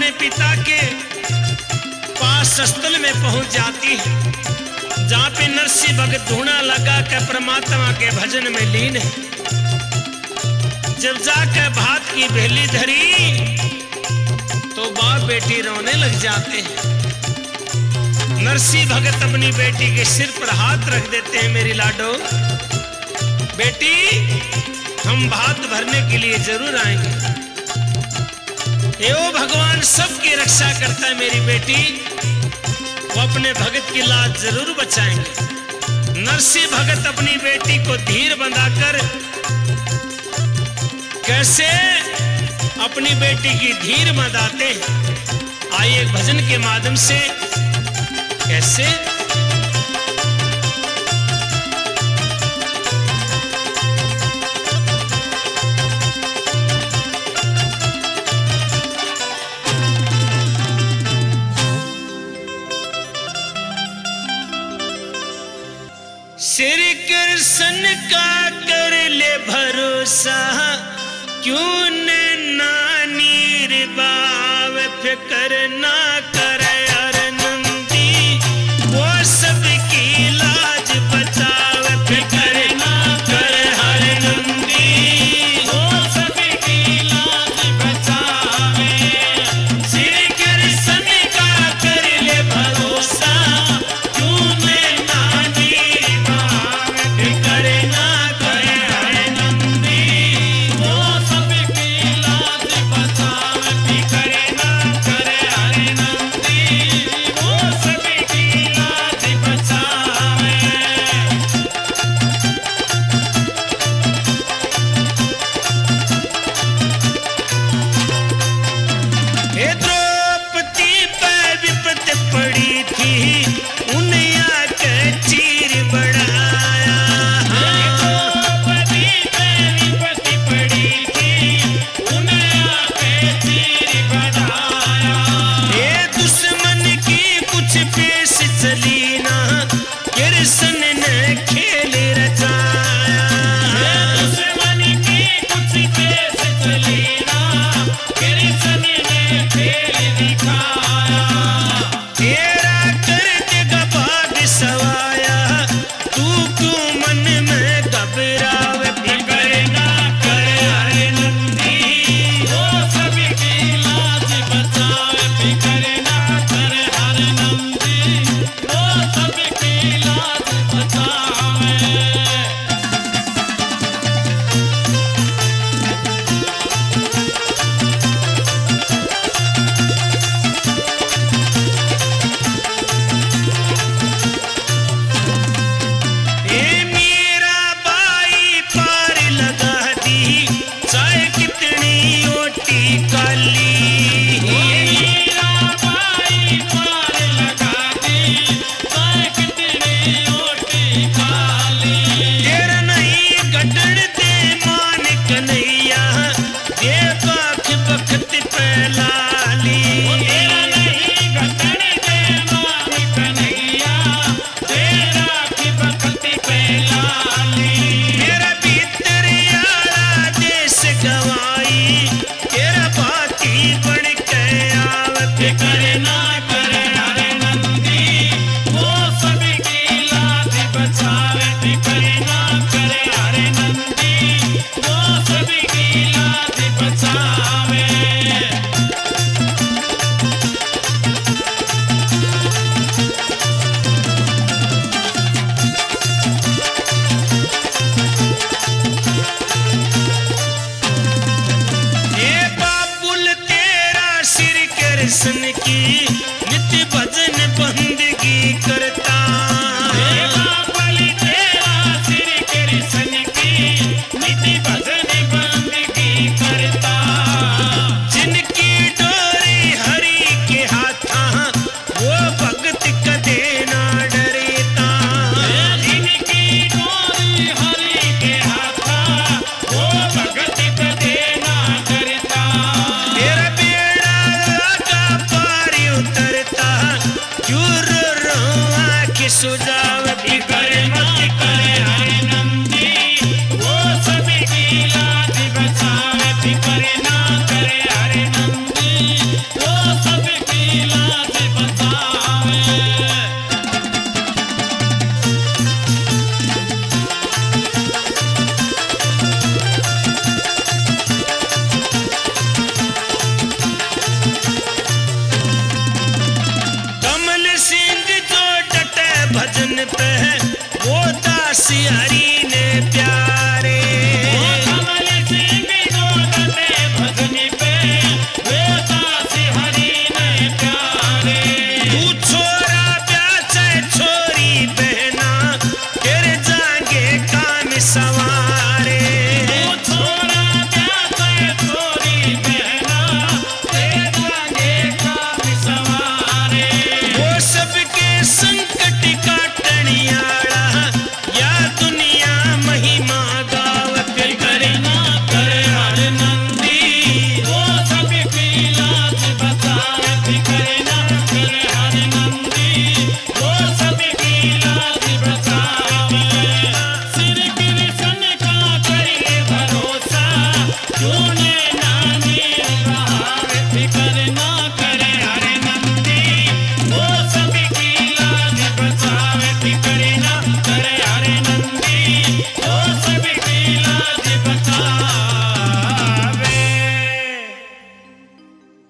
अपने पिता के पास स्थल में पहुंच जाती है, जहां पे नरसिंह भगत धूना लगा कर परमात्मा के भजन में लीन है। जब जाकर भात की भेली धरी तो बाप बेटी रोने लग जाते हैं। नरसिंह भगत अपनी बेटी के सिर पर हाथ रख देते हैं, मेरी लाडो बेटी, हम भात भरने के लिए जरूर आएंगे। यो भगवान सबकी रक्षा करता है मेरी बेटी, वो अपने भगत की लाज जरूर बचाएंगे। नरसिंह भगत अपनी बेटी को धीर बंधाकर कैसे अपनी बेटी की धीर बंधाते हैं, आइए एक भजन के माध्यम से कैसे। श्री कृष्ण का कर ले भरोसा, क्यों नानी रे बाव फिक्र ना करे यार नंदी, वो सबकी लाज बचावे फिक्र ना करे हर नंदी, वो सबकी लाज बचावे। श्री कृष्ण का कर ले भरोसा, क्यों नानी रे बाव फिक्र ना करे हर नंदी, वो सबकी लाज बचावे फिक्र ना करे हर नंदी, वो सबकी लाज बचावे। हे द्रौपदी पर विपत पड़ी थी, उन्हें आकर चीर बढ़ाया। द्रौपदी पर विपत पड़ी थी, उन्हें आकर चीर बढ़ाया। हे दुश्मन की कुछ पेश चली ना, कृष्ण ने खेल रचाया। दुश्मन की कुछ पेश चली ना, कृष्ण ने खेल दिखाया। तेरा कर देगा भाग सवाया, तू क्यों मन में घबरावे फिक्र ना करे हर नंदी, वो सबकी लाज बचावे फिक्र ना करे हर नंदी, वो सबकी लाज बचावे। ए मेरा बाई पार लगा दी, चाहे कितनी ओटी काली। मेरा बाई पार लगा दी, चाहे कितनी ओटी काली। तेरा नहीं गढ़ दे मान कन्हैया, ये बाख बखत पे लाली। तेरा नहीं गढ़ दे मान कन्हैया, तेरा की बखत पे लाली। तेरा भीतर यारा देश गवाई, तेरा बाती बन के आवे फिक्र ना करे हर नंदी, वो सबकी लाज बचावे फिक्र ना करे हर नंदी, वो सबकी लाज बचावे। हे बाबुल तेरा श्री कृष्ण की नित्य भजन बंदगी करता। हे बाबुल तेरा श्री कृष्ण की नित्य भजन बंदगी करता। जिनकी डोरी हरि के हाथा, वो भगत कदे ना डरता। जिनकी डोरी हरि के हाथा, वो भगत कदे ना डरता। तेरा बेड़ा लगा पार उतरता, क्यों रो रो आँख सुझाव फिक्र मत करे हर नंदी, वो सबकी लाज बचावे फिक्र ना करे हर नंदी, वो सियारी